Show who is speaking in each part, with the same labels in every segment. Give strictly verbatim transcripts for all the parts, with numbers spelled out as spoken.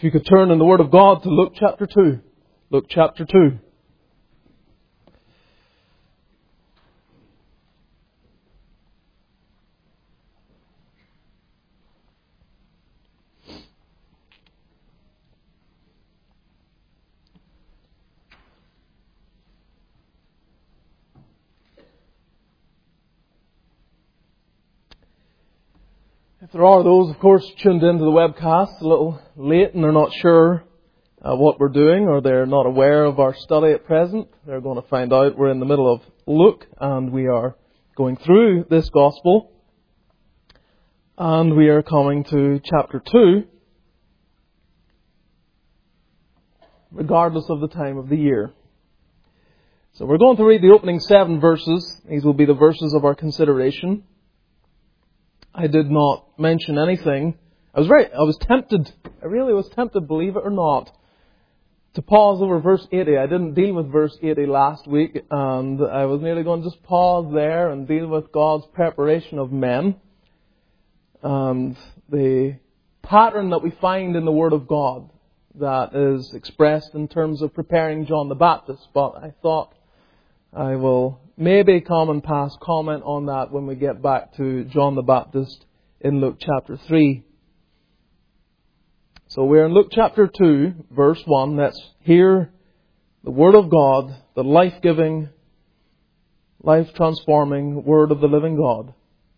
Speaker 1: you could turn in the Word of God to Luke chapter two. Luke chapter two. If there are those, of course, tuned into the webcast a little late and they're not sure uh, what we're doing, or they're not aware of our study at present, they're going to find out we're in the middle of Luke and we are going through this Gospel. And we are coming to chapter two, regardless of the time of the year. So we're going to read the opening seven verses. These will be the verses of our consideration. I did not mention anything. I was very, I was tempted, I really was tempted, believe it or not, to pause over verse eighty. I didn't deal with verse eighty last week, and I was nearly going to just pause there and deal with God's preparation of men and the pattern that we find in the Word of God that is expressed in terms of preparing John the Baptist. But I thought I will maybe come and pass comment on that when we get back to John the Baptist in Luke chapter three. So we're in Luke chapter two, verse one. Let's hear the Word of God, the life-giving, life-transforming Word of the living God.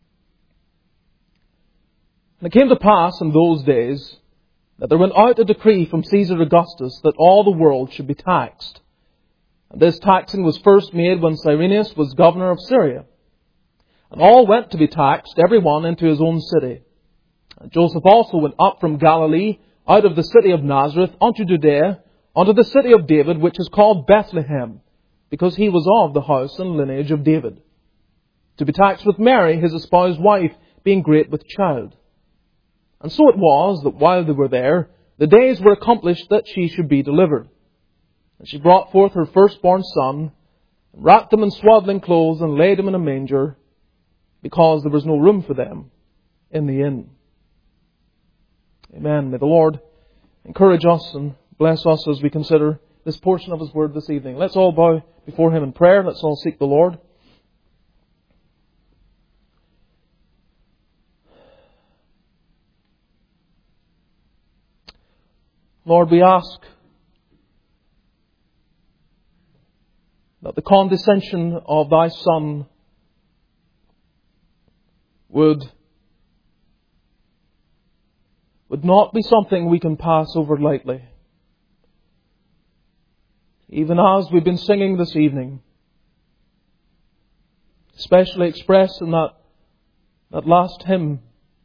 Speaker 1: And it came to pass in those days that there went out a decree from Caesar Augustus that all the world should be taxed. And this taxing was first made when Cyrenius was governor of Syria. And all went to be taxed, every one into his own city. And Joseph also went up from Galilee, out of the city of Nazareth, unto Judea, unto the city of David, which is called Bethlehem, because he was of the house and lineage of David, to be taxed with Mary, his espoused wife, being great with child. And so it was that while they were there, the days were accomplished that she should be delivered. And she brought forth her firstborn son, and wrapped him in swaddling clothes, and laid him in a manger, because there was no room for them in the inn. Amen. May the Lord encourage us and bless us as we consider this portion of His Word this evening. Let's all bow before Him in prayer. Let's all seek the Lord. Lord, we ask that the condescension of Thy Son would, would not be something we can pass over lightly. Even as we've been singing this evening, especially expressed in that, that last hymn,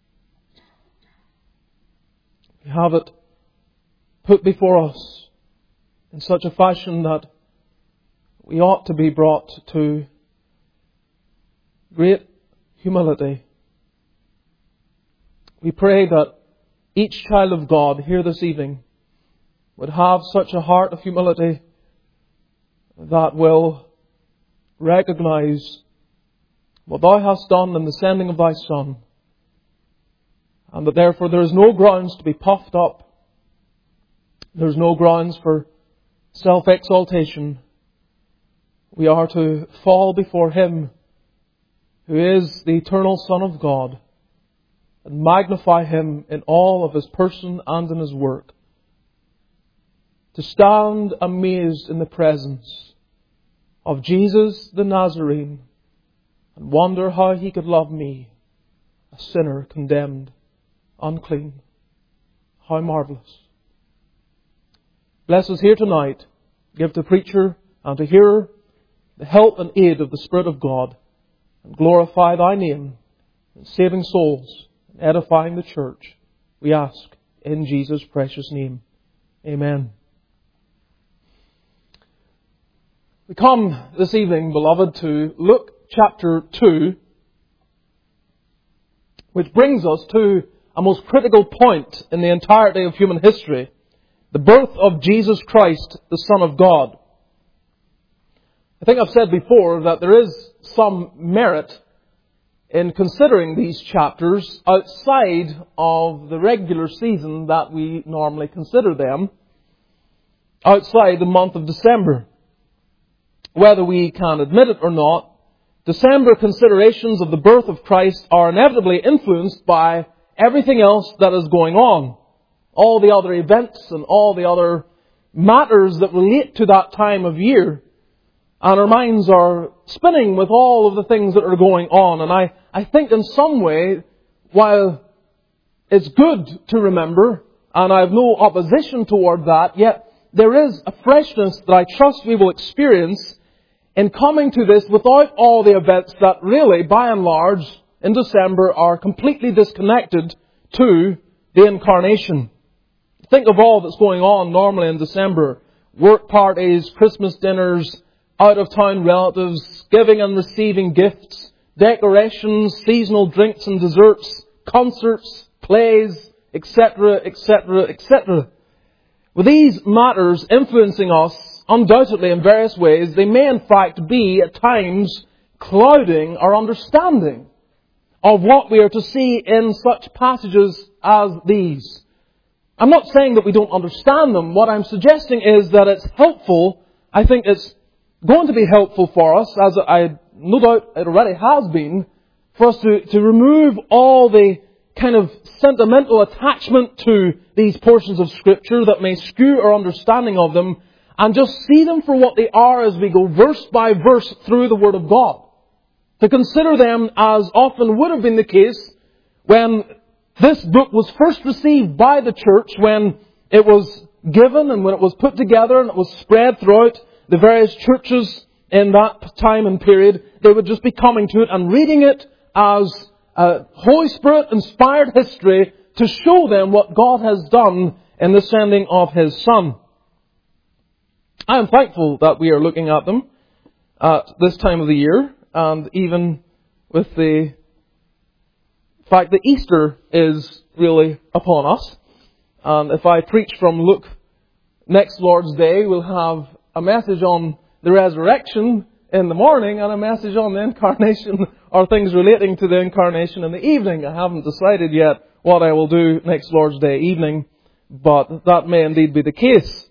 Speaker 1: we have it put before us in such a fashion that we ought to be brought to great humility. We pray that each child of God here this evening would have such a heart of humility that will recognize what Thou hast done in the sending of Thy Son, and that therefore there is no grounds to be puffed up. There is no grounds for self-exaltation. We are to fall before Him who is the eternal Son of God and magnify Him in all of His person and in His work. To stand amazed in the presence of Jesus the Nazarene and wonder how He could love me, a sinner condemned, unclean. How marvellous. Bless us here tonight. Give to preacher and to hearer the help and aid of the Spirit of God, and glorify Thy name in saving souls and edifying the church. We ask in Jesus' precious name. Amen. We come this evening, beloved, to Luke chapter two, which brings us to a most critical point in the entirety of human history: the birth of Jesus Christ, the Son of God. I think I've said before that there is some merit in considering these chapters outside of the regular season that we normally consider them, outside the month of December. Whether we can admit it or not, December considerations of the birth of Christ are inevitably influenced by everything else that is going on. All the other events and all the other matters that relate to that time of year. And our minds are spinning with all of the things that are going on. And I, I think in some way, while it's good to remember, and I have no opposition toward that, yet there is a freshness that I trust we will experience in coming to this without all the events that really, by and large, in December are completely disconnected to the Incarnation. Think of all that's going on normally in December. Work parties, Christmas dinners, out-of-town relatives, giving and receiving gifts, decorations, seasonal drinks and desserts, concerts, plays, et cetera, et cetera, et cetera. With these matters influencing us, undoubtedly in various ways, they may in fact be at times clouding our understanding of what we are to see in such passages as these. I'm not saying that we don't understand them. What I'm suggesting is that it's helpful. I think it's going to be helpful for us, as I no doubt it already has been, for us to, to remove all the kind of sentimental attachment to these portions of Scripture that may skew our understanding of them, and just see them for what they are as we go verse by verse through the Word of God. To consider them as often would have been the case when this book was first received by the church, when it was given and when it was put together and it was spread throughout the various churches in that time and period. They would just be coming to it and reading it as a Holy Spirit inspired history to show them what God has done in the sending of His Son. I am thankful that we are looking at them at this time of the year, and even with the fact that Easter is really upon us. And if I preach from Luke next Lord's Day, we'll have a message on the resurrection in the morning and a message on the incarnation, or things relating to the incarnation in the evening. I haven't decided yet what I will do next Lord's Day evening, but that may indeed be the case.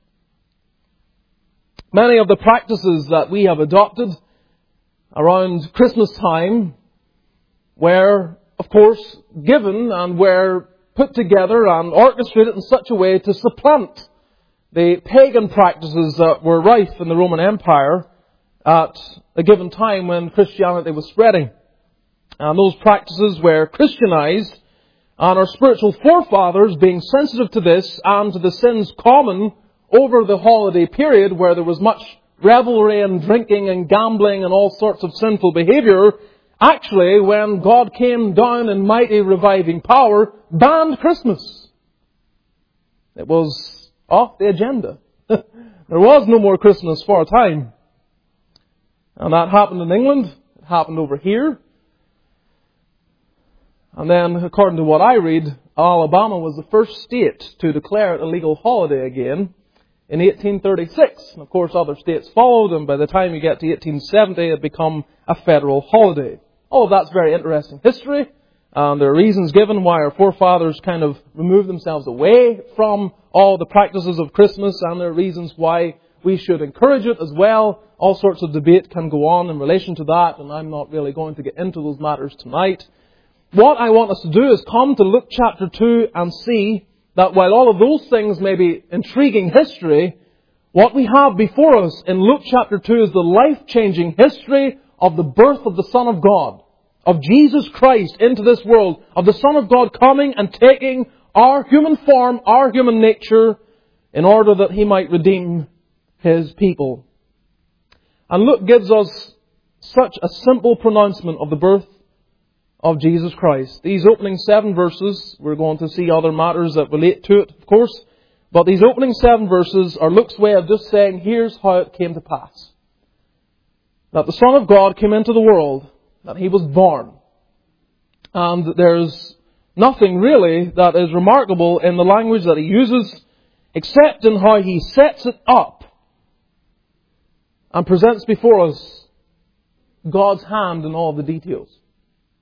Speaker 1: Many of the practices that we have adopted around Christmas time were, of course, given and were put together and orchestrated in such a way to supplant the pagan practices that were rife in the Roman Empire at a given time when Christianity was spreading. And those practices were Christianized, and our spiritual forefathers, being sensitive to this and to the sins common over the holiday period, where there was much revelry and drinking and gambling and all sorts of sinful behavior, actually, when God came down in mighty reviving power, banned Christmas. It was off the agenda. There was no more Christmas for a time. And that happened in England. It happened over here. And then, according to what I read, Alabama was the first state to declare it a legal holiday again in eighteen thirty-six. And of course, other states followed, and by the time you get to eighteen seventy, it had become a federal holiday. All of that's very interesting history. And there are reasons given why our forefathers kind of removed themselves away from all the practices of Christmas, and there are reasons why we should encourage it as well. All sorts of debate can go on in relation to that, and I'm not really going to get into those matters tonight. What I want us to do is come to Luke chapter two and see that while all of those things may be intriguing history, what we have before us in Luke chapter two is the life-changing history of the birth of the Son of God, of Jesus Christ into this world, of the Son of God coming and taking our human form, our human nature, in order that He might redeem His people. And Luke gives us such a simple pronouncement of the birth of Jesus Christ. These opening seven verses, we're going to see other matters that relate to it, of course, but these opening seven verses are Luke's way of just saying, here's how it came to pass. That the Son of God came into the world, that He was born. And there's nothing really that is remarkable in the language that He uses, except in how He sets it up and presents before us God's hand in all the details.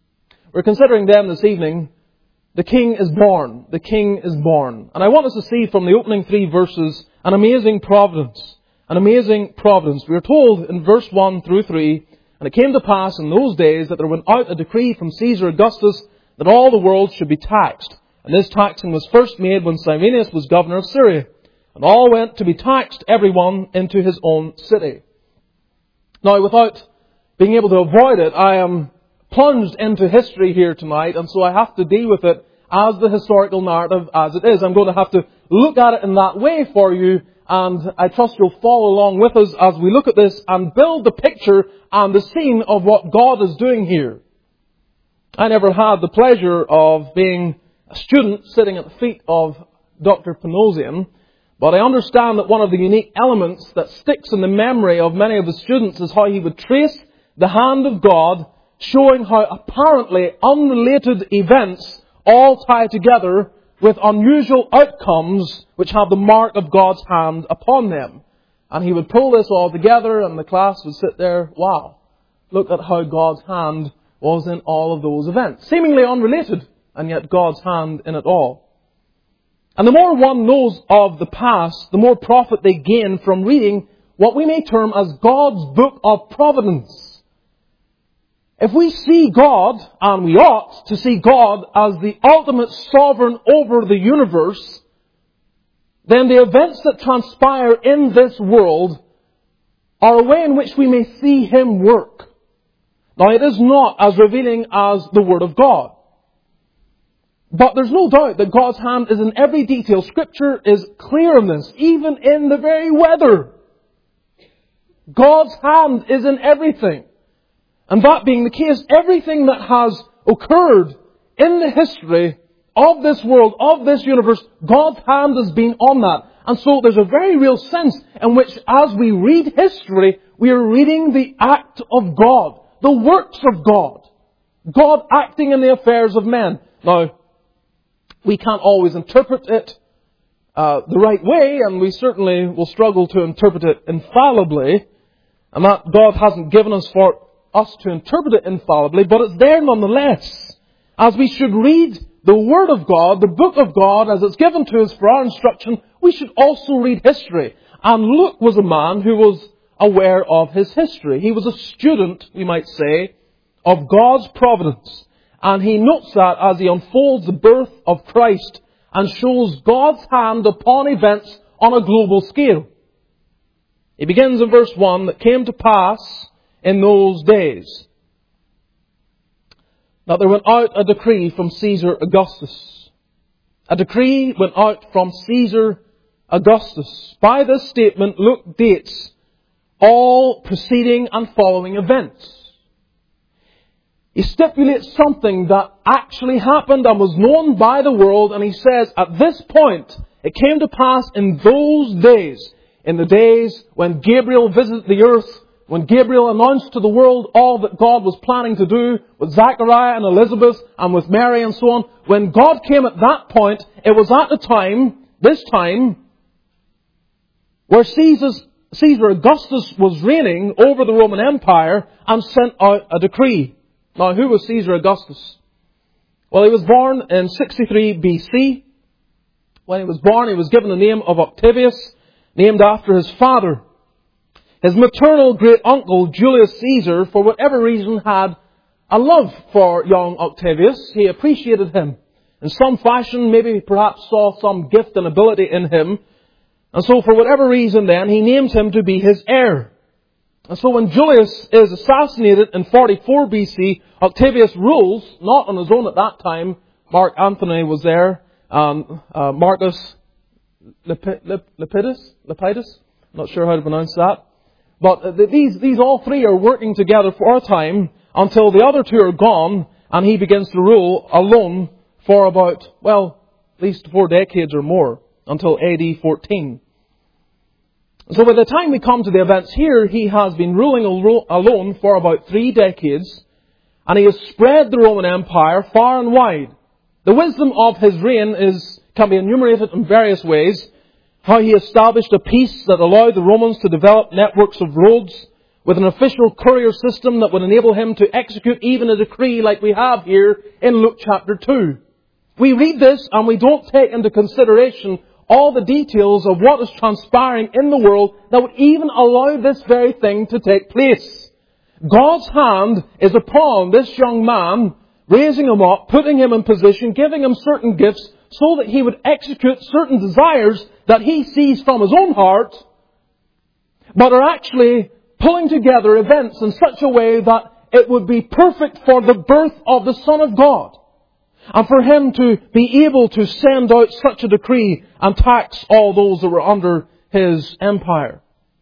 Speaker 1: We're considering them this evening. The King is born. The King is born. And I want us to see from the opening three verses an amazing providence. An amazing providence. We are told in verse one through three, and it came to pass in those days that there went out a decree from Caesar Augustus that all the world should be taxed. And this taxing was first made when Cyrenius was governor of Syria. And all went to be taxed, every one into his own city. Now, without being able to avoid it, I am plunged into history here tonight, and so I have to deal with it as the historical narrative as it is. I'm going to have to look at it in that way for you, and I trust you'll follow along with us as we look at this and build the picture and the scene of what God is doing here. I never had the pleasure of being a student sitting at the feet of Doctor Panosian, but I understand that one of the unique elements that sticks in the memory of many of the students is how he would trace the hand of God, showing how apparently unrelated events all tie together with unusual outcomes which have the mark of God's hand upon them. And he would pull this all together and the class would sit there, wow, look at how God's hand was in all of those events. Seemingly unrelated, and yet God's hand in it all. And the more one knows of the past, the more profit they gain from reading what we may term as God's book of providence. If we see God, and we ought to see God as the ultimate sovereign over the universe, then the events that transpire in this world are a way in which we may see Him work. Now, it is not as revealing as the Word of God. But there's no doubt that God's hand is in every detail. Scripture is clear on this, even in the very weather. God's hand is in everything. And that being the case, everything that has occurred in the history of this world, of this universe, God's hand has been on that. And so there's a very real sense in which as we read history, we are reading the act of God, the works of God. God acting in the affairs of men. Now, we can't always interpret it uh, the right way, and we certainly will struggle to interpret it infallibly. And that God hasn't given us for us to interpret it infallibly, but it's there nonetheless. As we should read the Word of God, the book of God, as it's given to us for our instruction, we should also read history. And Luke was a man who was aware of his history. He was a student, we might say, of God's providence. And he notes that as he unfolds the birth of Christ and shows God's hand upon events on a global scale. He begins in verse one, that came to pass in those days that there went out a decree from Caesar Augustus. A decree went out from Caesar Augustus. By this statement, Luke dates all preceding and following events. He stipulates something that actually happened and was known by the world, and he says, at this point, it came to pass in those days, in the days when Gabriel visited the earth, when Gabriel announced to the world all that God was planning to do with Zachariah and Elizabeth and with Mary and so on. When God came at that point, it was at the time, this time, where Caesar, Caesar Augustus was reigning over the Roman Empire and sent out a decree. Now, who was Caesar Augustus? Well, he was born in sixty-three B C. When he was born, he was given the name of Octavius, named after his father. His maternal great-uncle, Julius Caesar, for whatever reason, had a love for young Octavius. He appreciated him in some fashion, maybe perhaps saw some gift and ability in him. And so for whatever reason then, he named him to be his heir. And so when Julius is assassinated in forty-four B C, Octavius rules, not on his own at that time. Mark Antony was there, and uh, Marcus Lep- Lep- Lepidus, Lepidus, not sure how to pronounce that. But uh, these, these all three are working together for a time until the other two are gone, and he begins to rule alone for about, well, at least four decades or more, until A D fourteen. So by the time we come to the events here, he has been ruling alone for about three decades, and he has spread the Roman Empire far and wide. The wisdom of his reign is can be enumerated in various ways. How he established a peace that allowed the Romans to develop networks of roads with an official courier system that would enable him to execute even a decree like we have here in Luke chapter two. We read this and we don't take into consideration all the details of what is transpiring in the world that would even allow this very thing to take place. God's hand is upon this young man, raising him up, putting him in position, giving him certain gifts so that he would execute certain desires that he sees from his own heart, but are actually pulling together events in such a way that it would be perfect for the birth of the Son of God. And for him to be able to send out such a decree and tax all those that were under his empire.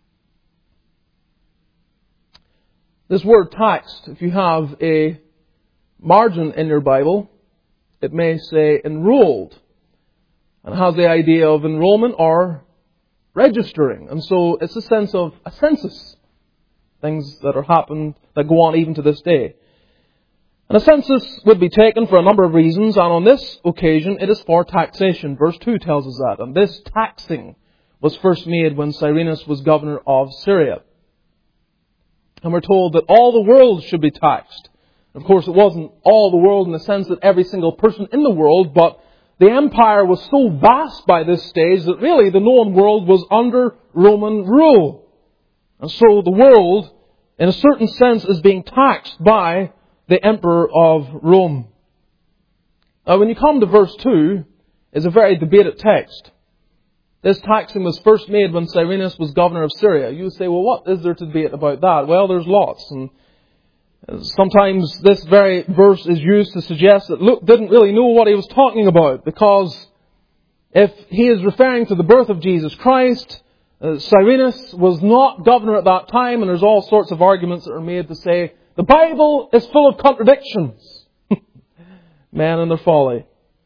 Speaker 1: This word taxed, if you have a margin in your Bible, it may say enrolled. And it has the idea of enrollment or registering. And so it's a sense of a census. Things that are happened, that go on even to this day. And a census would be taken for a number of reasons, and on this occasion it is for taxation. Verse two tells us that. And this taxing was first made when Cyrenius was governor of Syria. And we're told that all the world should be taxed. Of course, it wasn't all the world in the sense that every single person in the world, but the empire was so vast by this stage that really the known world was under Roman rule. And so the world, in a certain sense, is being taxed by the Emperor of Rome. Now, when you come to verse two, it's a very debated text. This taxing was first made when Cyrenius was governor of Syria. You say, well, what is there to debate about that? Well, there's lots. And sometimes this very verse is used to suggest that Luke didn't really know what he was talking about, because if he is referring to the birth of Jesus Christ, uh, Cyrenius was not governor at that time, and there's all sorts of arguments that are made to say the Bible is full of contradictions. Man and their folly.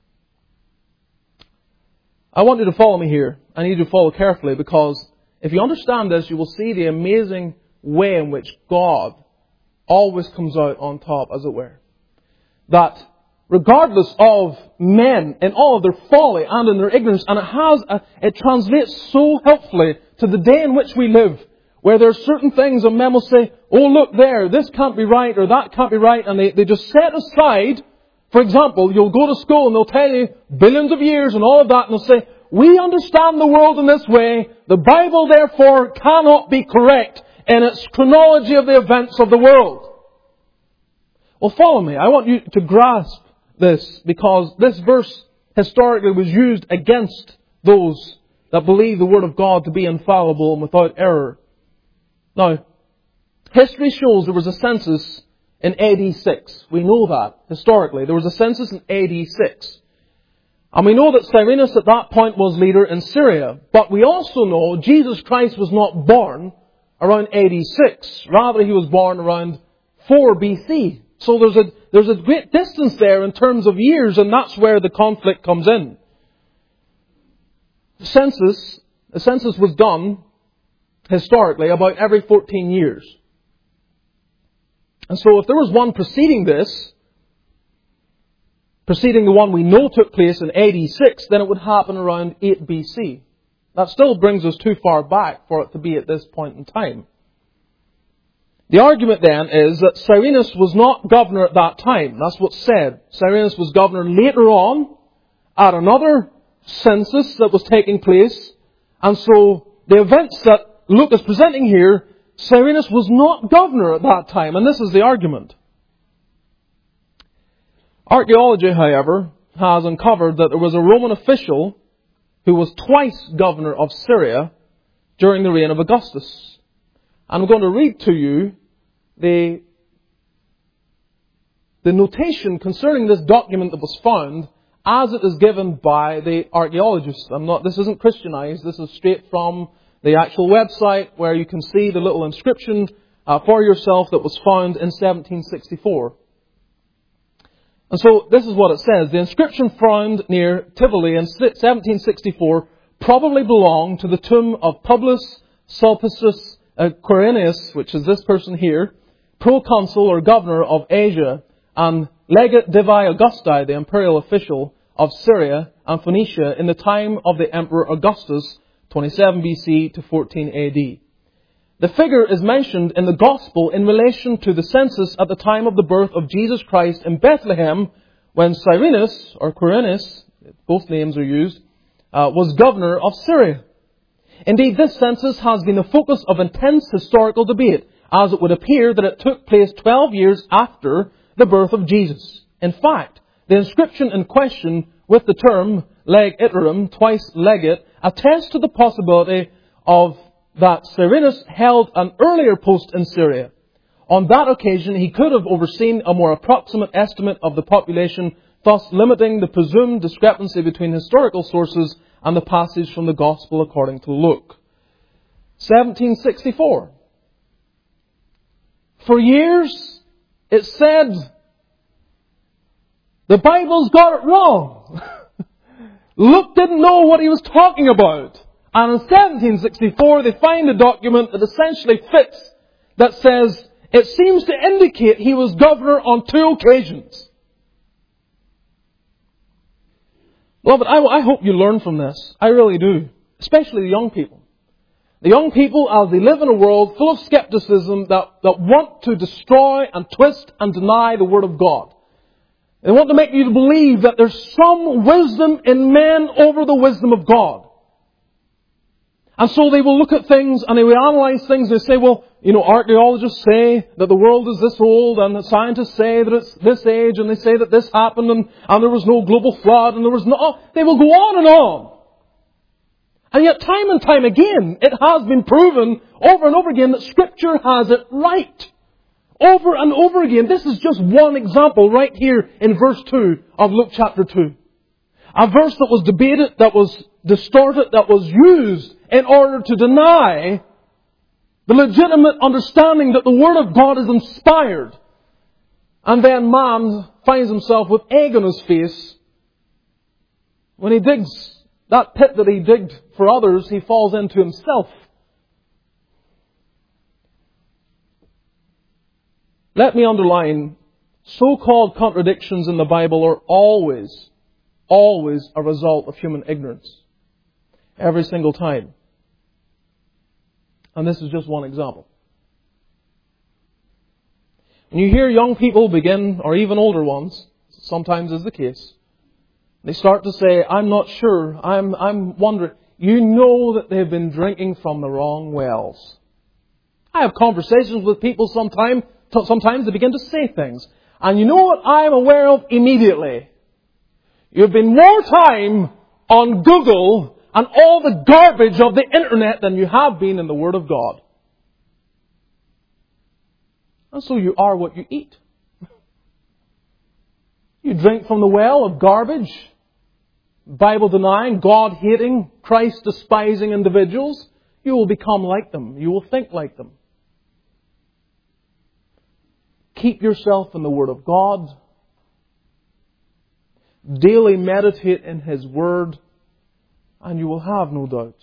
Speaker 1: I want you to follow me here. I need you to follow carefully, because if you understand this, you will see the amazing way in which God always comes out on top, as it were. That regardless of men in all of their folly and in their ignorance, and it has, a, it translates so helpfully to the day in which we live, where there are certain things and men will say, oh look there, this can't be right or that can't be right, and they, they just set aside. For example, you'll go to school and they'll tell you billions of years and all of that, and they'll say, we understand the world in this way, the Bible therefore cannot be correct in its chronology of the events of the world. Well, follow me. I want you to grasp this, because this verse historically was used against those that believe the Word of God to be infallible and without error. Now, history shows there was a census in A D six. We know that, historically. There was a census in A D six. And we know that Cyrenius at that point was leader in Syria. But we also know Jesus Christ was not born around A D six. Rather, he was born around four B C. So there's a, there's a great distance there in terms of years, and that's where the conflict comes in. The census, the census was done historically about every fourteen years. And so if there was one preceding this, preceding the one we know took place in A D six, then it would happen around eight B C. That still brings us too far back for it to be at this point in time. The argument then is that Cyrenius was not governor at that time. That's what's said. Cyrenius was governor later on at another census that was taking place. And so the events that Luke is presenting here, Cyrenius was not governor at that time. And this is the argument. Archaeology, however, has uncovered that there was a Roman official who was twice governor of Syria during the reign of Augustus. And I'm going to read to you the, the notation concerning this document that was found as it is given by the archaeologists. I'm not, this isn't Christianized. This is straight from the actual website, where you can see the little inscription uh, for yourself that was found in seventeen sixty-four. And so this is what it says. The inscription found near Tivoli in seventeen sixty-four probably belonged to the tomb of Publius Sulpicius uh, Quirinius, which is this person here, proconsul or governor of Asia, and legate Divi Augusti, the imperial official of Syria and Phoenicia in the time of the Emperor Augustus, twenty-seven B C to fourteen A D. The figure is mentioned in the Gospel in relation to the census at the time of the birth of Jesus Christ in Bethlehem, when Cyrenius, or Quirinius, both names are used, uh, was governor of Syria. Indeed, this census has been the focus of intense historical debate, as it would appear that it took place twelve years after the birth of Jesus. In fact, the inscription in question with the term leg iterum, twice legate, attests to the possibility of that Cyrenius held an earlier post in Syria. On that occasion, he could have overseen a more approximate estimate of the population, thus limiting the presumed discrepancy between historical sources and the passage from the Gospel according to Luke. seventeen sixty-four. For years, it said, the Bible's got it wrong. Luke didn't know what he was talking about. And in seventeen sixty-four, they find a document that essentially fits, that says, it seems to indicate he was governor on two occasions. Beloved, I, I hope you learn from this. I really do. Especially the young people. The young people, as they live in a world full of skepticism that, that want to destroy and twist and deny the Word of God. They want to make you believe that there's some wisdom in men over the wisdom of God. And so they will look at things and they will analyze things and they say, well, you know, archaeologists say that the world is this old and the scientists say that it's this age and they say that this happened and, and there was no global flood and there was no... Oh, they will go on and on. And yet time and time again, it has been proven over and over again that Scripture has it right. Over and over again. This is just one example right here in verse two of Luke chapter two. A verse that was debated, that was distorted, that was used in order to deny the legitimate understanding that the Word of God is inspired. And then man finds himself with egg on his face. When he digs that pit that he digged for others, he falls into himself. Let me underline, so-called contradictions in the Bible are always, always a result of human ignorance. Every single time. And this is just one example. When you hear young people begin, or even older ones, sometimes is the case, they start to say, I'm not sure, I'm, I'm wondering. You know that they've been drinking from the wrong wells. I have conversations with people sometimes, sometimes they begin to say things. And you know what I'm aware of immediately? You've been more time on Google and all the garbage of the internet than you have been in the Word of God. And so you are what you eat. You drink from the well of garbage, Bible-denying, God-hating, Christ-despising individuals. You will become like them. You will think like them. Keep yourself in the Word of God. Daily meditate in His Word. And you will have no doubts.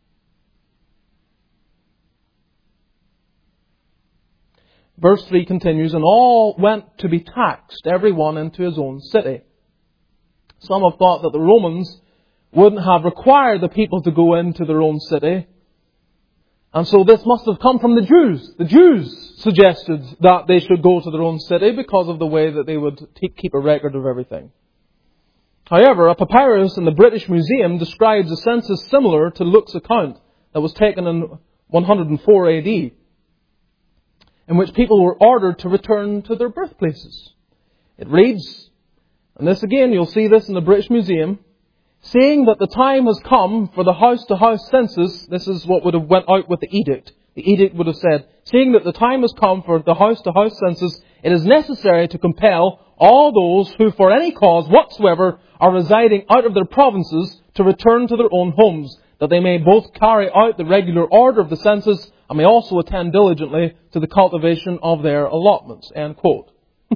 Speaker 1: Verse three continues, and all went to be taxed, every one into his own city. Some have thought that the Romans wouldn't have required the people to go into their own city. And so this must have come from the Jews. The Jews suggested that they should go to their own city because of the way that they would keep a record of everything. However, a papyrus in the British Museum describes a census similar to Luke's account that was taken in one hundred four A D, in which people were ordered to return to their birthplaces. It reads, and this again, you'll see this in the British Museum, saying that the time has come for the house-to-house census. This is what would have went out with the edict. The edict would have said, seeing that the time has come for the house-to-house census, it is necessary to compel all those who for any cause whatsoever are residing out of their provinces to return to their own homes, that they may both carry out the regular order of the census and may also attend diligently to the cultivation of their allotments. End quote.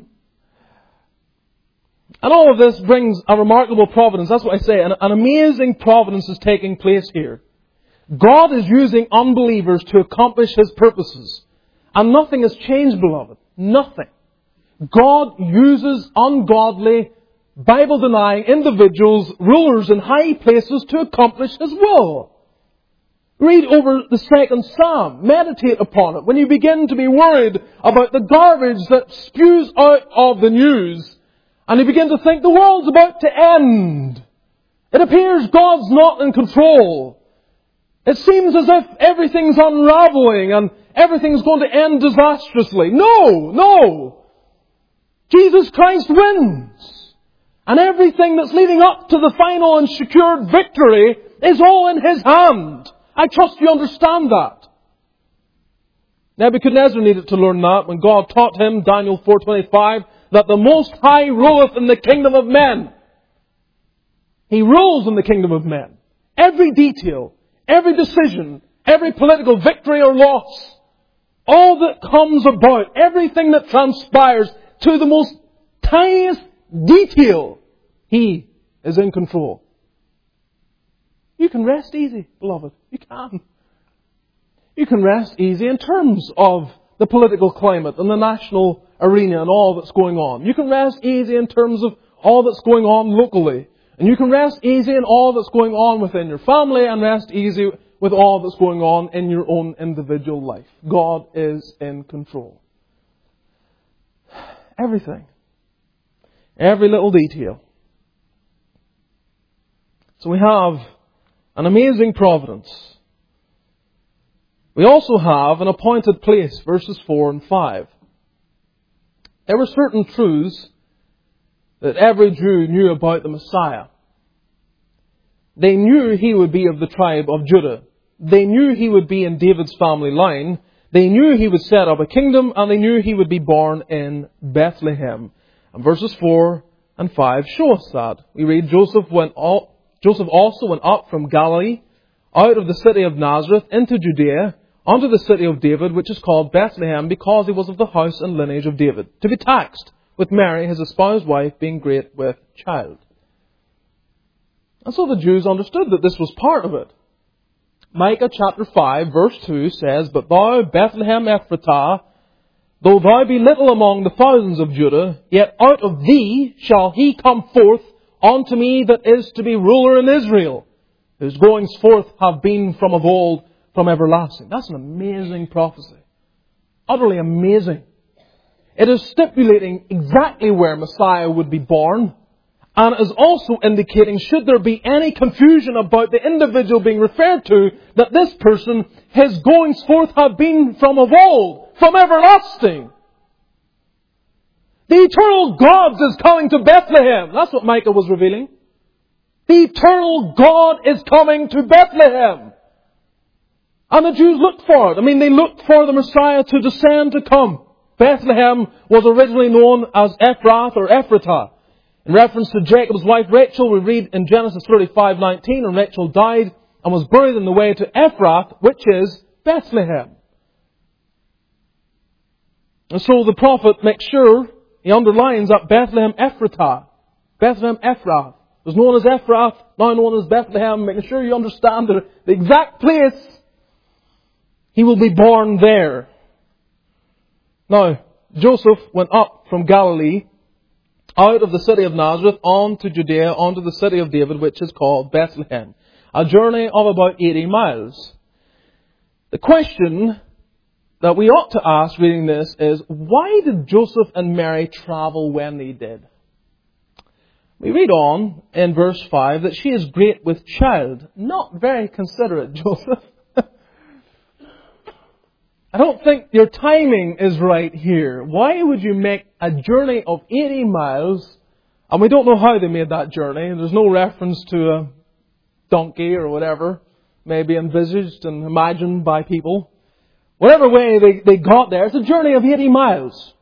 Speaker 1: And all of this brings a remarkable providence. That's what I say. An, an amazing providence is taking place here. God is using unbelievers to accomplish His purposes. And nothing has changed, beloved. Nothing. God uses ungodly, Bible-denying individuals, rulers in high places to accomplish His will. Read over the second Psalm. Meditate upon it. When you begin to be worried about the garbage that spews out of the news, and you begin to think the world's about to end, it appears God's not in control. It seems as if everything's unraveling and everything's going to end disastrously. No, no. Jesus Christ wins. And everything that's leading up to the final and secured victory is all in His hand. I trust you understand that. Nebuchadnezzar needed to learn that when God taught him, Daniel four twenty-five, that the Most High ruleth in the kingdom of men. He rules in the kingdom of men. Every detail, every decision, every political victory or loss, all that comes about, everything that transpires to the most tiniest detail, He is in control. You can rest easy, beloved. You can. You can rest easy in terms of the political climate and the national arena and all that's going on. You can rest easy in terms of all that's going on locally. And you can rest easy in all that's going on within your family and rest easy with all that's going on in your own individual life. God is in control. Everything. Every little detail. So we have an amazing providence. We also have an appointed place, verses four and five. There were certain truths that every Jew knew about the Messiah. They knew He would be of the tribe of Judah. They knew He would be in David's family line. They knew He would set up a kingdom, and they knew He would be born in Bethlehem. And verses four and five show us that. We read, Joseph went all, Joseph also went up from Galilee, out of the city of Nazareth, into Judea, unto the city of David, which is called Bethlehem, because he was of the house and lineage of David, to be taxed with Mary, his espoused wife, being great with child. And so the Jews understood that this was part of it. Micah chapter five, verse two says, But thou, Bethlehem Ephratah, though thou be little among the thousands of Judah, yet out of thee shall he come forth unto me that is to be ruler in Israel, whose goings forth have been from of old, from everlasting. That's an amazing prophecy. Utterly amazing. It is stipulating exactly where Messiah would be born, and is also indicating, should there be any confusion about the individual being referred to, that this person, his goings forth have been from of old, from everlasting. The eternal God is coming to Bethlehem. That's what Micah was revealing. The eternal God is coming to Bethlehem. And the Jews looked for it. I mean, they looked for the Messiah to descend, to come. Bethlehem was originally known as Ephrath or Ephratah. In reference to Jacob's wife Rachel, we read in Genesis thirty-five nineteen, and Rachel died and was buried in the way to Ephrath, which is Bethlehem. And so the prophet makes sure, he underlines that Bethlehem Ephratah, Bethlehem Ephrath, was known as Ephrath, now known as Bethlehem, making sure you understand the, the exact place he will be born there. Now, Joseph went up from Galilee, out of the city of Nazareth, on to Judea, on to the city of David, which is called Bethlehem. A journey of about eighty miles. The question that we ought to ask reading this is, why did Joseph and Mary travel when they did? We read on in verse five that she is great with child. Not very considerate, Joseph. I don't think your timing is right here. Why would you make a journey of eighty miles, and we don't know how they made that journey. There's no reference to a donkey or whatever may be envisaged and imagined by people. Whatever way they, they got there, it's a journey of eighty miles.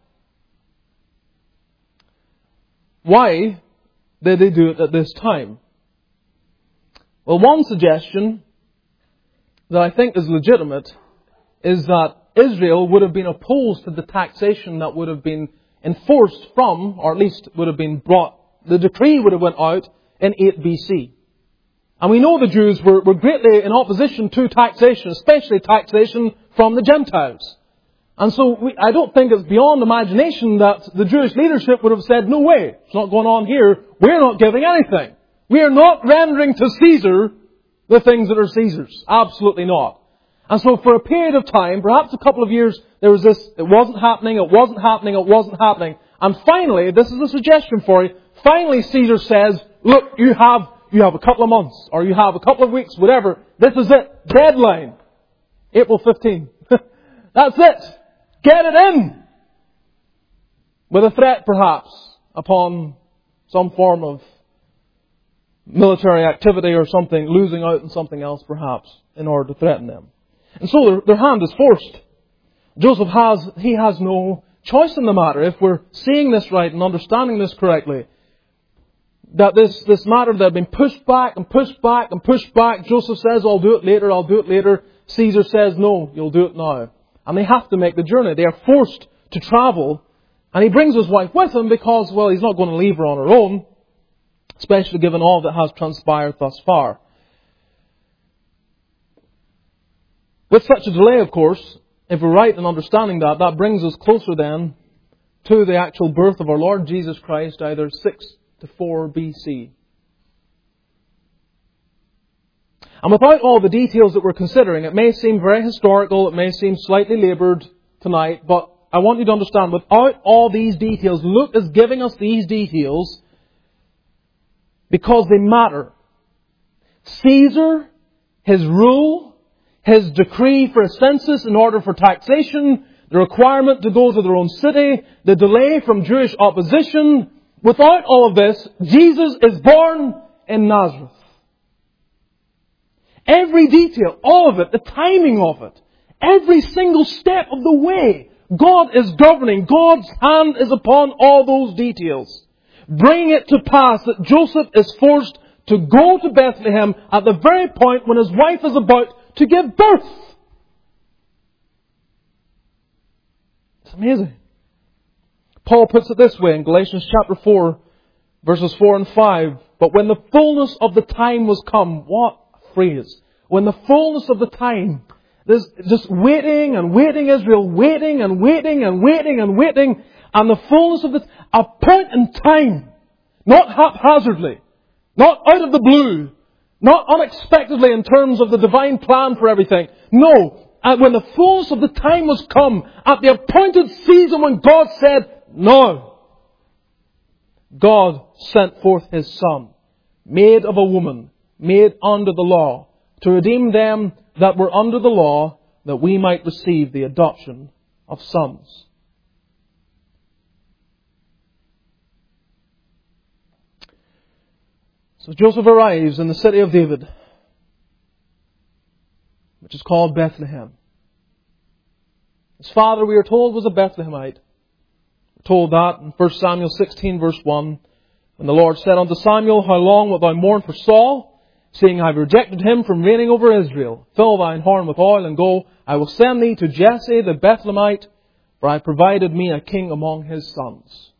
Speaker 1: Why did they do it at this time? Well, one suggestion that I think is legitimate is that Israel would have been opposed to the taxation that would have been enforced from, or at least would have been brought, the decree would have went out in eight B C. And we know the Jews were, were greatly in opposition to taxation, especially taxation from the Gentiles. And so we, I don't think it's beyond imagination that the Jewish leadership would have said, no way, it's not going on here, we're not giving anything. We are not rendering to Caesar the things that are Caesar's. Absolutely not. And so for a period of time, perhaps a couple of years, there was this, it wasn't happening, it wasn't happening, it wasn't happening. And finally, this is a suggestion for you, finally Caesar says, look, you have, you have a couple of months, or you have a couple of weeks, whatever. This is it. Deadline. April fifteenth. That's it. Get it in. With a threat, perhaps, upon some form of military activity or something, losing out on something else, perhaps, in order to threaten them. And so their, their hand is forced. Joseph has, he has no choice in the matter. If we're seeing this right and understanding this correctly, that this, this matter that had been pushed back and pushed back and pushed back, Joseph says, I'll do it later, I'll do it later. Caesar says, no, you'll do it now. And they have to make the journey. They are forced to travel. And he brings his wife with him because, well, he's not going to leave her on her own, especially given all that has transpired thus far. With such a delay, of course, if we're right in understanding that, that brings us closer then to the actual birth of our Lord Jesus Christ, either six to four B C. And without all the details that we're considering, it may seem very historical, it may seem slightly laboured tonight, but I want you to understand, without all these details, Luke is giving us these details because they matter. Caesar, his rule, his decree for a census in order for taxation, the requirement to go to their own city, the delay from Jewish opposition. Without all of this, Jesus is born in Nazareth. Every detail, all of it, the timing of it, every single step of the way, God is governing. God's hand is upon all those details. Bringing it to pass that Joseph is forced to go to Bethlehem at the very point when his wife is about to give birth. It's amazing. Paul puts it this way in Galatians chapter four, verses four and five. But when the fullness of the time was come, what a phrase. When the fullness of the time, there's just waiting and waiting, Israel, waiting and waiting and waiting and waiting. And the fullness of the, a point in time, not haphazardly, not out of the blue, not unexpectedly in terms of the divine plan for everything. No, and when the fullness of the time was come, at the appointed season when God said, no, God sent forth His Son, made of a woman, made under the law, to redeem them that were under the law, that we might receive the adoption of sons. So Joseph arrives in the city of David, which is called Bethlehem. His father, we are told, was a Bethlehemite. We're told that in First Samuel sixteen, verse one, when the Lord said unto Samuel, How long wilt thou mourn for Saul, seeing I have rejected him from reigning over Israel? Fill thine horn with oil and go. I will send thee to Jesse the Bethlehemite, for I provided me a king among his sons.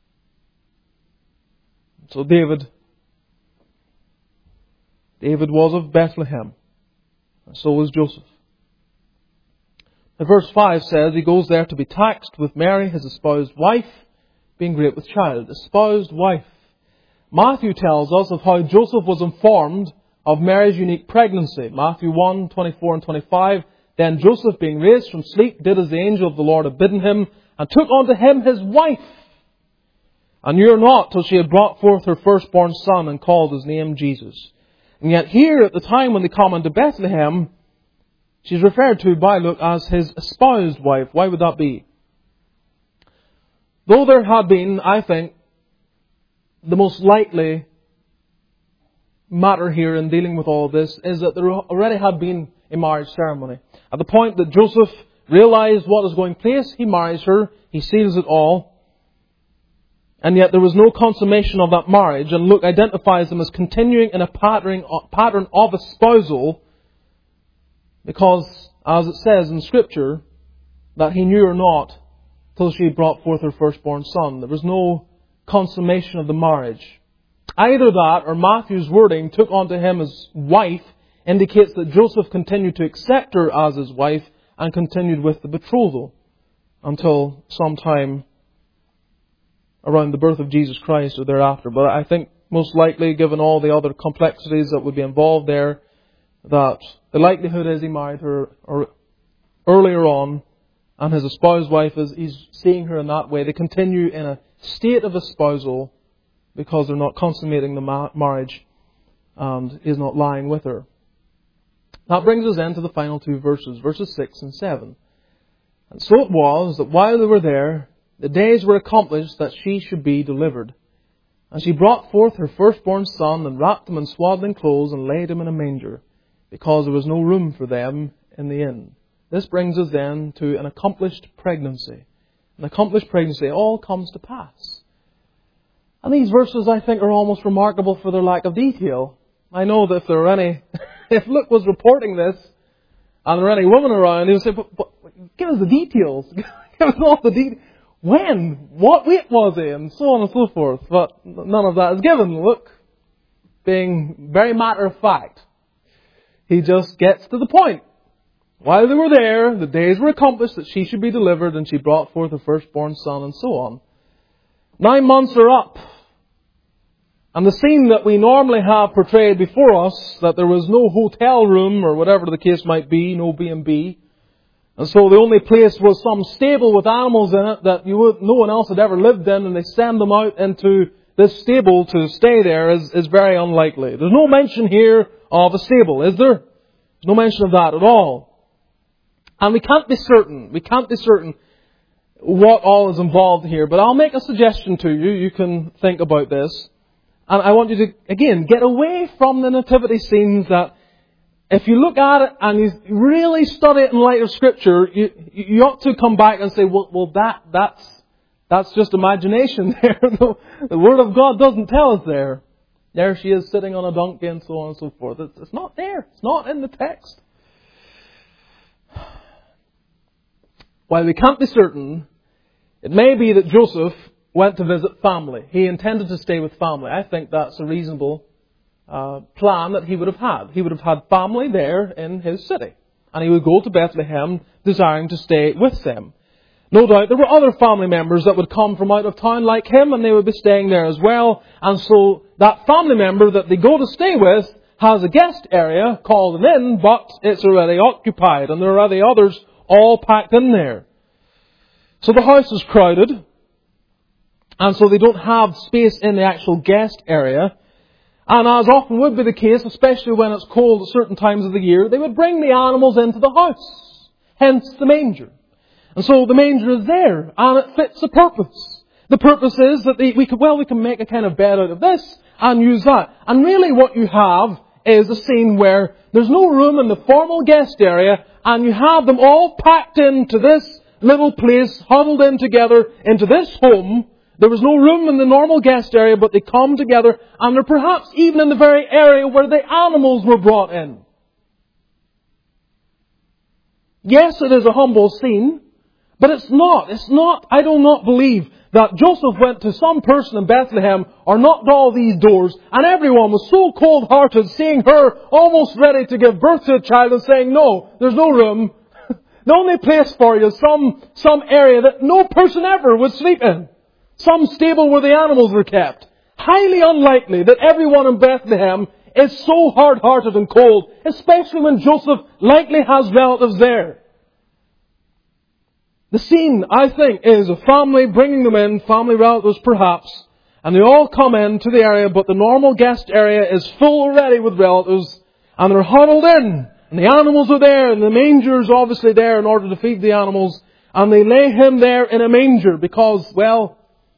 Speaker 1: So David, David was of Bethlehem, and so was Joseph. And verse five says he goes there to be taxed with Mary, his espoused wife, being great with child. Espoused wife. Matthew tells us of how Joseph was informed of Mary's unique pregnancy. Matthew one, twenty-four and twenty-five. Then Joseph, being raised from sleep, did as the angel of the Lord had bidden him, and took unto him his wife, and knew her not till she had brought forth her firstborn son, and called his name Jesus. And yet here, at the time when they come into Bethlehem, she's referred to by Luke as his espoused wife. Why would that be? Though there had been, I think, the most likely matter here in dealing with all of this is that there already had been a marriage ceremony. At the point that Joseph realized what was going place, he marries her, he seals it all. And yet there was no consummation of that marriage, and Luke identifies them as continuing in a pattern pattern of espousal, because, as it says in Scripture, that he knew her not till she brought forth her firstborn son. There was no consummation of the marriage. Either that or Matthew's wording, took unto him his wife, indicates that Joseph continued to accept her as his wife and continued with the betrothal until sometime around the birth of Jesus Christ or thereafter. But I think most likely, given all the other complexities that would be involved there, that the likelihood is he married her or earlier on, and his espoused wife is he's seeing her in that way. They continue in a state of espousal because they're not consummating the ma- marriage and is not lying with her. That brings us into the final two verses, verses six and seven. And so it was that while they were there, the days were accomplished that she should be delivered. And she brought forth her firstborn son and wrapped him in swaddling clothes and laid him in a manger, because there was no room for them in the inn. This brings us then to an accomplished pregnancy. An accomplished pregnancy all comes to pass. And these verses, I think, are almost remarkable for their lack of detail. I know that if there are any, if Luke was reporting this, and there are any women around, he would say, but, but give us the details. Give us all the details. When? What weight was he? And so on and so forth. But none of that is given. Luke, being very matter of fact, he just gets to the point. While they were there, the days were accomplished that she should be delivered, and she brought forth her firstborn son, and so on. Nine months are up. And the scene that we normally have portrayed before us, that there was no hotel room, or whatever the case might be, no B and B, and so the only place was some stable with animals in it that you would, no one else had ever lived in, and they send them out into this stable to stay there is, is very unlikely. There's no mention here of a stable, is there? There's no mention of that at all. And we can't be certain, we can't be certain what all is involved here, but I'll make a suggestion to you. You can think about this. And I want you to, again, get away from the nativity scenes that if you look at it and you really study it in light of Scripture, you, you ought to come back and say, well, well that, that's, that's just imagination there. the, the Word of God doesn't tell us there. There she is sitting on a donkey and so on and so forth. It's, it's not there. It's not in the text. While we can't be certain, it may be that Joseph went to visit family. He intended to stay with family. I think that's a reasonable uh, plan that he would have had. He would have had family there in his city. And he would go to Bethlehem desiring to stay with them. No doubt there were other family members that would come from out of town like him, and they would be staying there as well. And so that family member that they go to stay with has a guest area called an inn, but it's already occupied, and there are already others all packed in there. So the house is crowded, and so they don't have space in the actual guest area. And as often would be the case, especially when it's cold at certain times of the year, they would bring the animals into the house. Hence the manger. And so the manger is there, and it fits the purpose. The purpose is that they, we could, well, we can make a kind of bed out of this and use that. And really what you have is a scene where there's no room in the formal guest area, and you have them all packed into this little place, huddled in together into this home. There was no room in the normal guest area, but they come together, and they're perhaps even in the very area where the animals were brought in. Yes, it is a humble scene, but it's not. It's not, I do not believe that Joseph went to some person in Bethlehem or knocked all these doors, and everyone was so cold-hearted seeing her almost ready to give birth to a child and saying, no, there's no room. The only place for you is some, some area that no person ever would sleep in. Some stable where the animals were kept. Highly unlikely that everyone in Bethlehem is so hard-hearted and cold, especially when Joseph likely has relatives there. The scene, I think, is a family bringing them in, family relatives perhaps, and they all come into the area, but the normal guest area is full already with relatives, and they're huddled in, and the animals are there, and the manger is obviously there in order to feed the animals, and they lay him there in a manger because, well,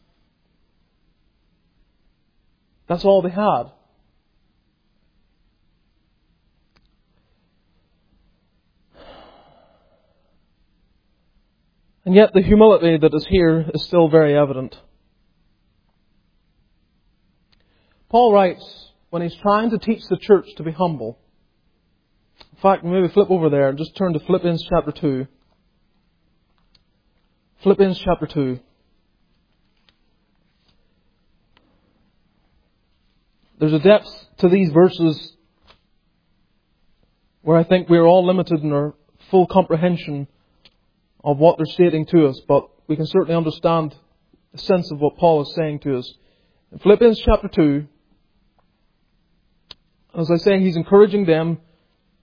Speaker 1: that's all they had. And yet the humility that is here is still very evident. Paul writes, when he's trying to teach the church to be humble. In fact, maybe flip over there and just turn to Philippians chapter two. Philippians chapter two. There's a depth to these verses where I think we're all limited in our full comprehension of what they're stating to us, but we can certainly understand the sense of what Paul is saying to us. In Philippians chapter two, as I say, he's encouraging them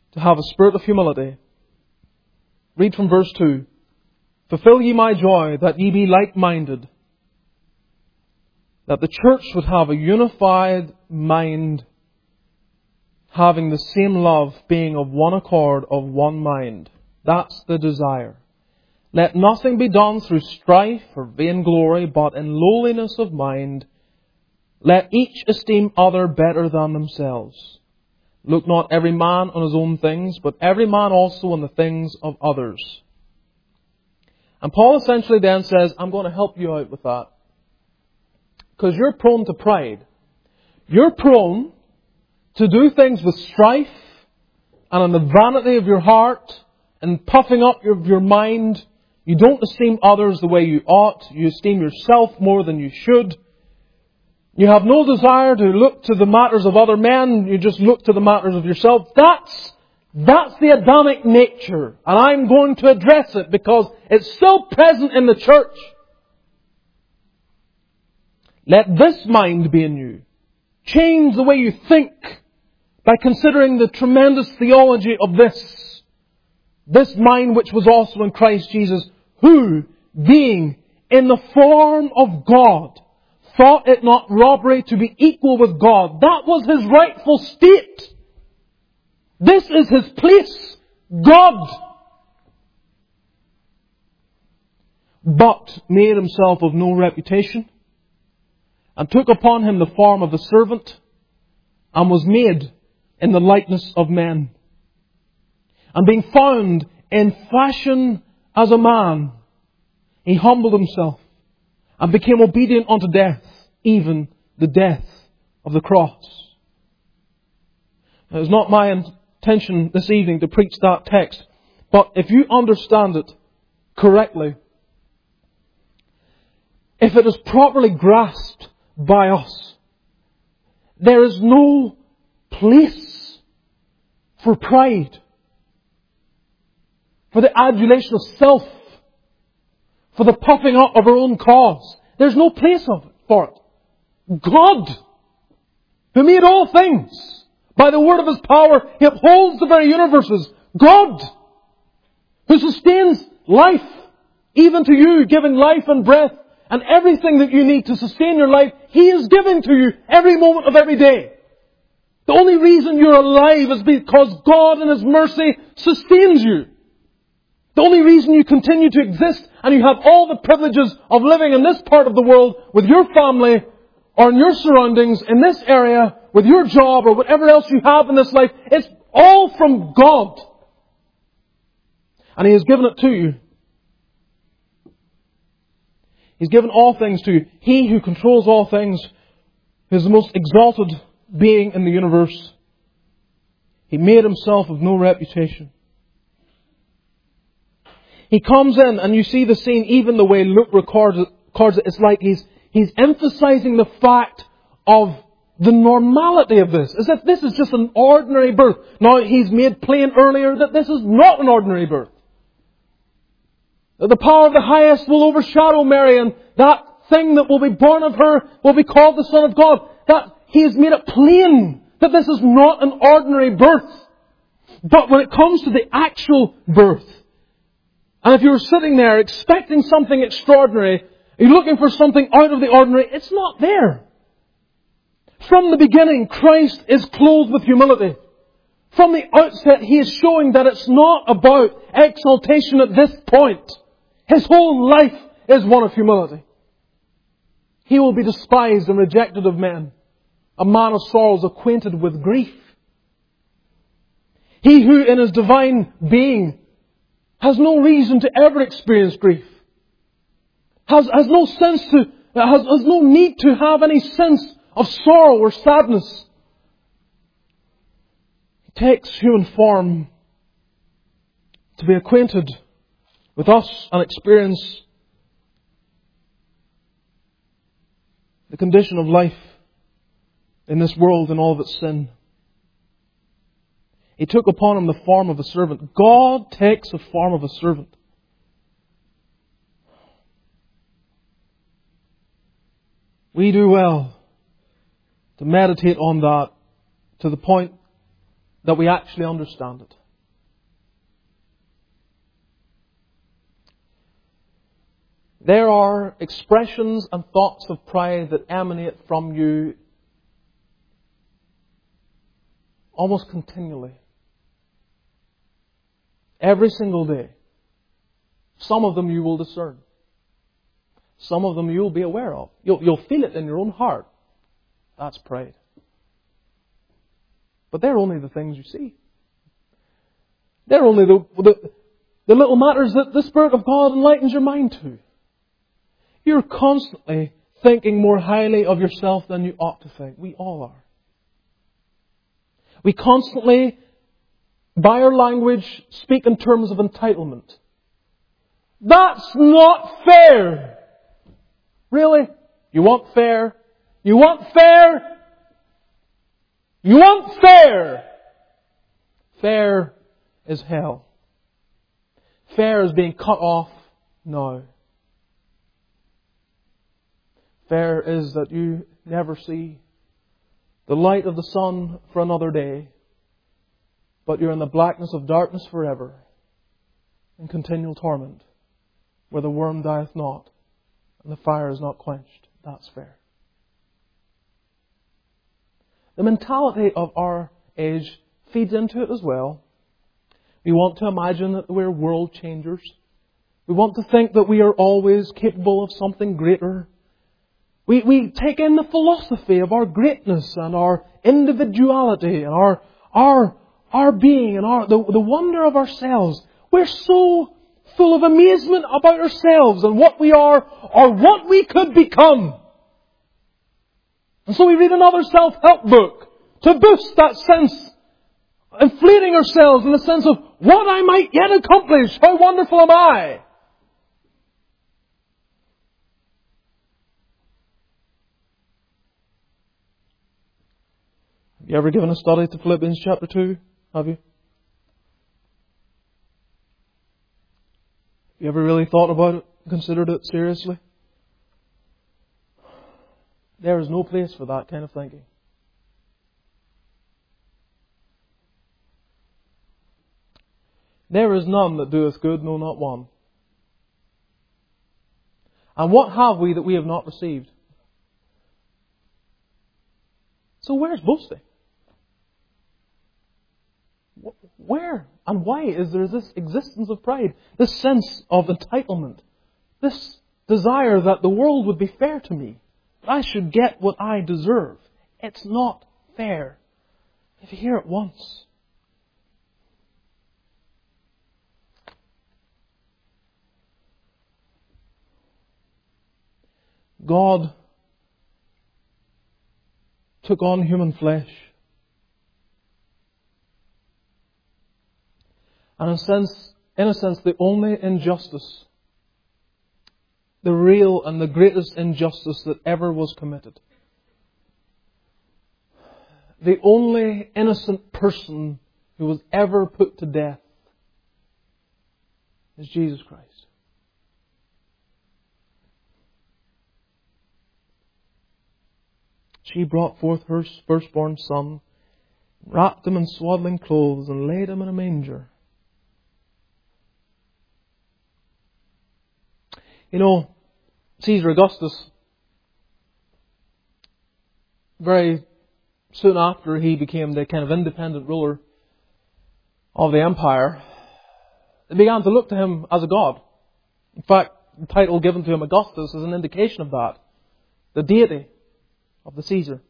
Speaker 1: to have a spirit of humility. Read from verse two. Fulfill ye my joy, that ye be like-minded. That the church would have a unified mind, having the same love, being of one accord, of one mind. That's the desire. Let nothing be done through strife or vainglory, but in lowliness of mind, let each esteem other better than themselves. Look not every man on his own things, but every man also on the things of others. And Paul essentially then says, I'm going to help you out with that. Because you're prone to pride. You're prone to do things with strife and in the vanity of your heart and puffing up your, your mind. You don't esteem others the way you ought. You esteem yourself more than you should. You have no desire to look to the matters of other men. You just look to the matters of yourself. That's, that's the Adamic nature. And I'm going to address it because it's still present in the church. Let this mind be in you. Change the way you think by considering the tremendous theology of this. This mind which was also in Christ Jesus, who, being in the form of God, thought it not robbery to be equal with God. That was His rightful state. This is His place. God. But made Himself of no reputation, and took upon Him the form of a servant, and was made in the likeness of men. And being found in fashion as a man, He humbled Himself, and became obedient unto death, even the death of the cross. Now, it's not my intention this evening to preach that text, but if you understand it correctly, if it is properly grasped by us, there is no place for pride, for the adulation of self, for the puffing up of our own cause. There's no place of it, for it. God, who made all things, by the word of His power, He upholds the very universes. God, who sustains life, even to you, giving life and breath and everything that you need to sustain your life, He is giving to you every moment of every day. The only reason you're alive is because God in His mercy sustains you. The only reason you continue to exist and you have all the privileges of living in this part of the world with your family or in your surroundings in this area with your job or whatever else you have in this life, it's all from God. And He has given it to you. He's given all things to you. He who controls all things, who is the most exalted being in the universe. He made Himself of no reputation. He comes in, and you see the scene, even the way Luke records it, records it, it's like he's, he's emphasizing the fact of the normality of this, as if this is just an ordinary birth. Now, He's made plain earlier that this is not an ordinary birth. That the power of the highest will overshadow Mary, and that thing that will be born of her will be called the Son of God. That He has made it plain that this is not an ordinary birth. But when it comes to the actual birth, and if you're sitting there expecting something extraordinary, you're looking for something out of the ordinary, it's not there. From the beginning, Christ is clothed with humility. From the outset, He is showing that it's not about exaltation at this point. His whole life is one of humility. He will be despised and rejected of men, a man of sorrows, acquainted with grief. He who in His divine being has no reason to ever experience grief, has, has no sense to, has, has no need to have any sense of sorrow or sadness. He takes human form to be acquainted with us and experience the condition of life in this world and all of its sin. He took upon Him the form of a servant. God takes the form of a servant. We do well to meditate on that to the point that we actually understand it. There are expressions and thoughts of pride that emanate from you almost continually. Every single day. Some of them you will discern. Some of them you will be aware of. You'll, you'll feel it in your own heart. That's pride. But they're only the things you see. They're only the, the, the little matters that the Spirit of God enlightens your mind to. You're constantly thinking more highly of yourself than you ought to think. We all are. We constantly, by our language, speak in terms of entitlement. That's not fair! Really? You want fair? You want fair? You want fair? Fair is hell. Fair is being cut off now. Fair is that you never see the light of the sun for another day, but you're in the blackness of darkness forever, in continual torment, where the worm dieth not, and the fire is not quenched. That's fair. The mentality of our age feeds into it as well. We want to imagine that we're world changers. We want to think that we are always capable of something greater. We, we take in the philosophy of our greatness and our individuality and our, our, our being and our, the, the wonder of ourselves. We're so full of amazement about ourselves and what we are or what we could become. And so we read another self-help book to boost that sense, inflating ourselves in the sense of what I might yet accomplish. How wonderful am I? Have you ever given a study to Philippians chapter two? Have you? You ever really thought about it, considered it seriously? There is no place for that kind of thinking. There is none that doeth good, no, not one. And what have we that we have not received? So where's boasting? Where and why is there this existence of pride? This sense of entitlement? This desire that the world would be fair to me? That I should get what I deserve? It's not fair. If you hear it once. God took on human flesh. And in a sense, in a sense, the only injustice, the real and the greatest injustice that ever was committed. The only innocent person who was ever put to death is Jesus Christ. She brought forth her firstborn son, wrapped him in swaddling clothes, and laid him in a manger. You know, Caesar Augustus, very soon after he became the kind of independent ruler of the empire, they began to look to him as a god. In fact, the title given to him, Augustus, is an indication of that. The deity of the Caesar.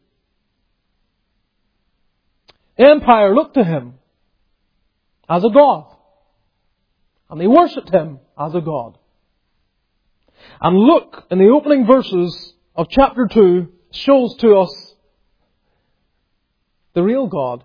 Speaker 1: The empire looked to him as a god. And they worshipped him as a god. And look, in the opening verses of chapter two, shows to us the real God.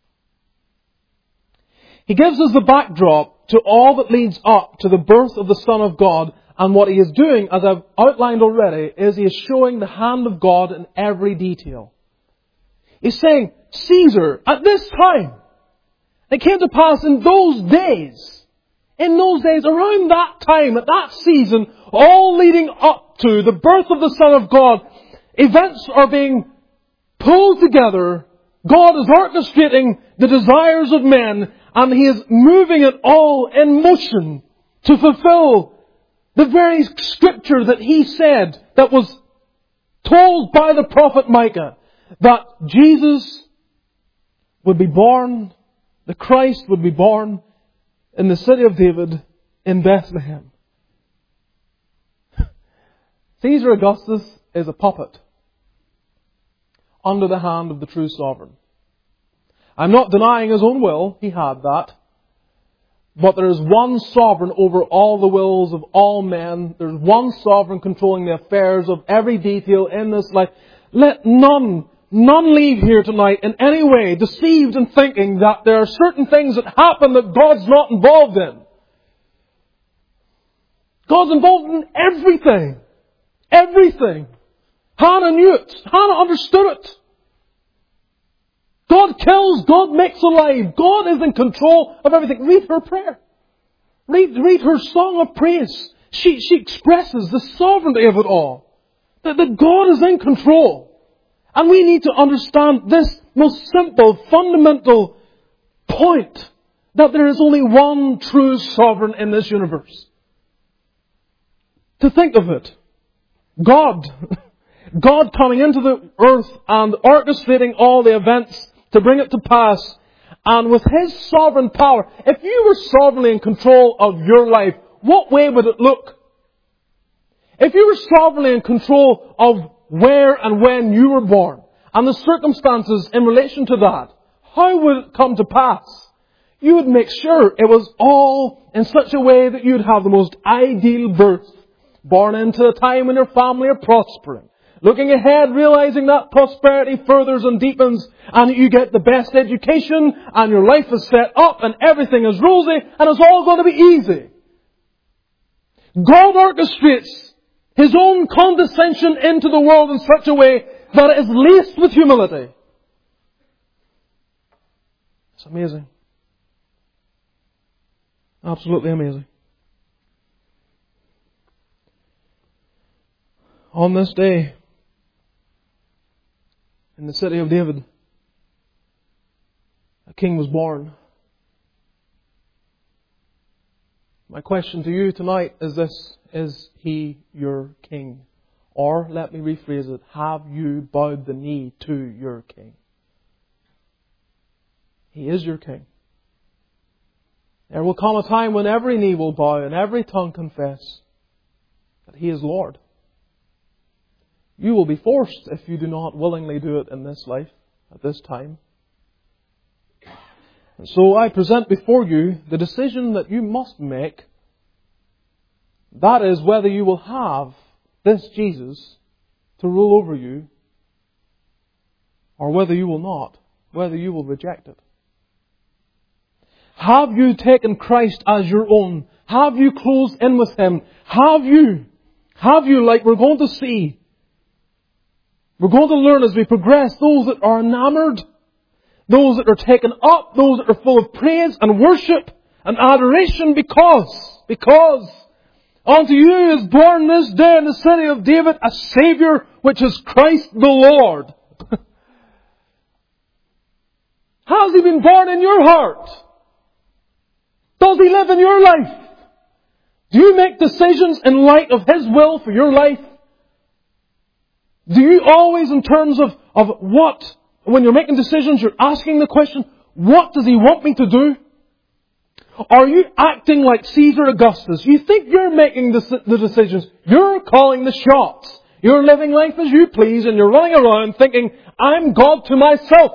Speaker 1: He gives us the backdrop to all that leads up to the birth of the Son of God. And what he is doing, as I've outlined already, is he is showing the hand of God in every detail. He's saying, Caesar, at this time, it came to pass in those days, in those days, around that time, at that season, all leading up to the birth of the Son of God, events are being pulled together. God is orchestrating the desires of men, and He is moving it all in motion to fulfill The very scripture that he said, that was told by the prophet Micah, that Jesus would be born, the Christ would be born in the city of David in Bethlehem. Caesar Augustus is a puppet under the hand of the true sovereign. I'm not denying his own will. He had that. But there is one sovereign over all the wills of all men. There's one sovereign controlling the affairs of every detail in this life. Let none, none leave here tonight in any way deceived in thinking that there are certain things that happen that God's not involved in. God's involved in everything. Everything. Hannah knew it. Hannah understood it. God kills. God makes alive. God is in control of everything. Read her prayer. Read, read her song of praise. She, she expresses the sovereignty of it all. That, that God is in control. And we need to understand this most simple, fundamental point. That there is only one true sovereign in this universe. To think of it. God. God coming into the earth and orchestrating all the events to bring it to pass. And with His sovereign power, if you were sovereignly in control of your life, what way would it look? If you were sovereignly in control of where and when you were born, and the circumstances in relation to that, how would it come to pass? You would make sure it was all in such a way that you'd have the most ideal birth. Born into a time when your family are prospering. Looking ahead, realizing that prosperity furthers and deepens, and you get the best education, and your life is set up, and everything is rosy, and it's all going to be easy. God orchestrates His own condescension into the world in such a way that it is laced with humility. It's amazing. Absolutely amazing. On this day, in the city of David, a king was born. My question to you tonight is this: is He your king? Or, let me rephrase it, have you bowed the knee to your king? He is your king. There will come a time when every knee will bow and every tongue confess that He is Lord. You will be forced if you do not willingly do it in this life, at this time. And so I present before you the decision that you must make. That is whether you will have this Jesus to rule over you, or whether you will not, whether you will reject it. Have you taken Christ as your own? Have you closed in with Him? Have you, have you, like we're going to see, we're going to learn as we progress, those that are enamored, those that are taken up, those that are full of praise and worship and adoration because, because unto you is born this day in the city of David a Saviour, which is Christ the Lord. Has He been born in your heart? Does He live in your life? Do you make decisions in light of His will for your life? Do you always, in terms of, of what, when you're making decisions, you're asking the question, what does He want me to do? Are you acting like Caesar Augustus? You think you're making the, the decisions. You're calling the shots. You're living life as you please, and you're running around thinking, I'm God to myself.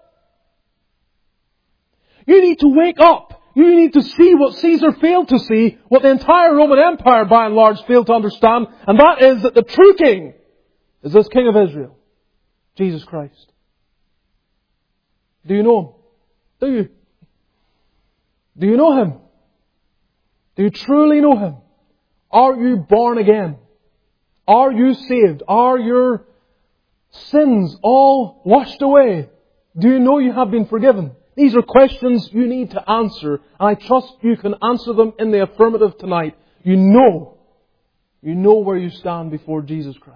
Speaker 1: You need to wake up. You need to see what Caesar failed to see, what the entire Roman Empire by and large failed to understand, and that is that the true king is this King of Israel, Jesus Christ. Do you know Him? Do you? Do you know Him? Do you truly know Him? Are you born again? Are you saved? Are your sins all washed away? Do you know you have been forgiven? These are questions you need to answer, and I trust you can answer them in the affirmative tonight. You know, you know where you stand before Jesus Christ.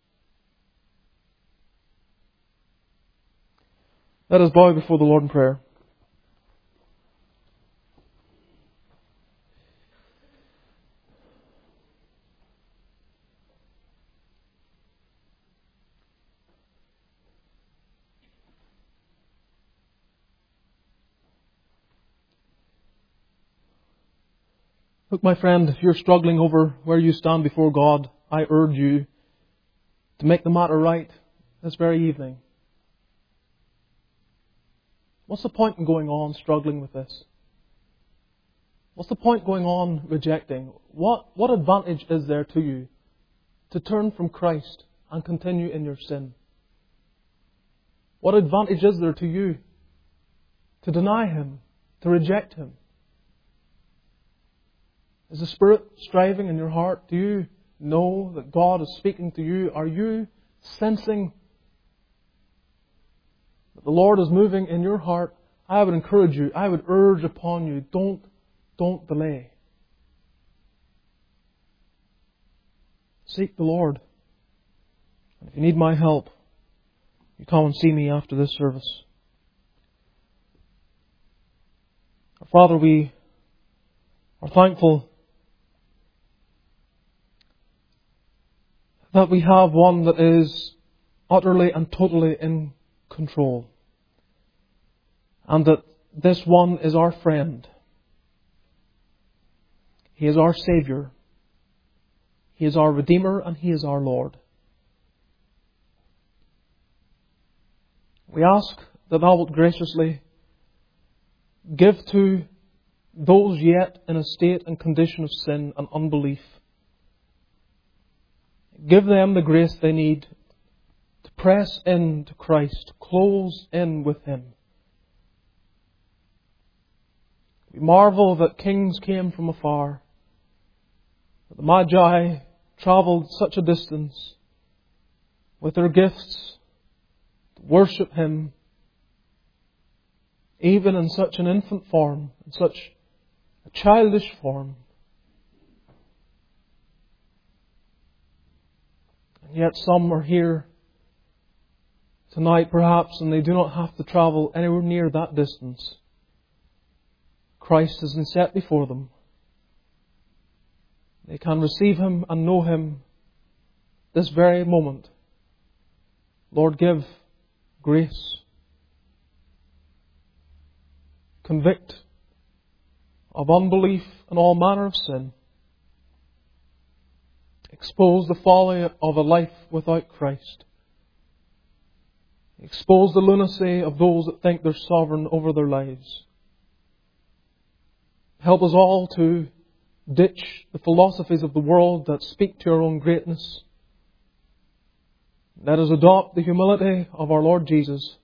Speaker 1: Let us bow before the Lord in prayer. Look, my friend, if you're struggling over where you stand before God, I urge you to make the matter right this very evening. What's the point in going on struggling with this? What's the point going on rejecting? What, what advantage is there to you to turn from Christ and continue in your sin? What advantage is there to you to deny Him, to reject Him? Is the Spirit striving in your heart? Do you know that God is speaking to you? Are you sensing that the Lord is moving in your heart? I would encourage you, I would urge upon you, don't, don't delay. Seek the Lord. And if you need my help, you come and see me after this service. Our Father, we are thankful that we have one that is utterly and totally in control. And that this one is our friend. He is our Saviour. He is our Redeemer and He is our Lord. We ask that Thou wilt graciously give to those yet in a state and condition of sin and unbelief. Give them the grace they need to press in to Christ, to close in with Him. We marvel that kings came from afar, that the Magi travelled such a distance with their gifts to worship Him, even in such an infant form, in such a childish form. And yet some are here tonight perhaps, and they do not have to travel anywhere near that distance. Christ has been set before them. They can receive Him and know Him this very moment. Lord, give grace. Convict of unbelief and all manner of sin. Expose the folly of a life without Christ. Expose the lunacy of those that think they're sovereign over their lives. Help us all to ditch the philosophies of the world that speak to our own greatness. Let us adopt the humility of our Lord Jesus.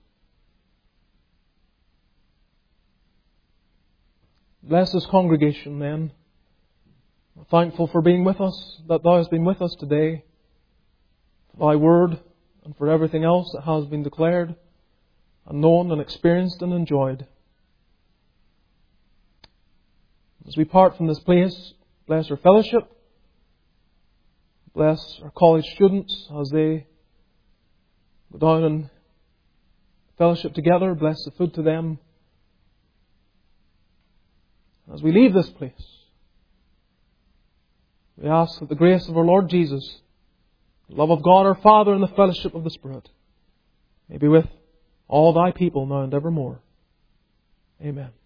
Speaker 1: Bless this congregation, then. We're thankful for being with us, that Thou hast been with us today, for Thy word, and for everything else that has been declared, and known, and experienced, and enjoyed. As we part from this place, bless our fellowship, bless our college students as they go down and fellowship together, bless the food to them. As we leave this place, we ask that the grace of our Lord Jesus, the love of God our Father, and the fellowship of the Spirit may be with all Thy people now and evermore. Amen.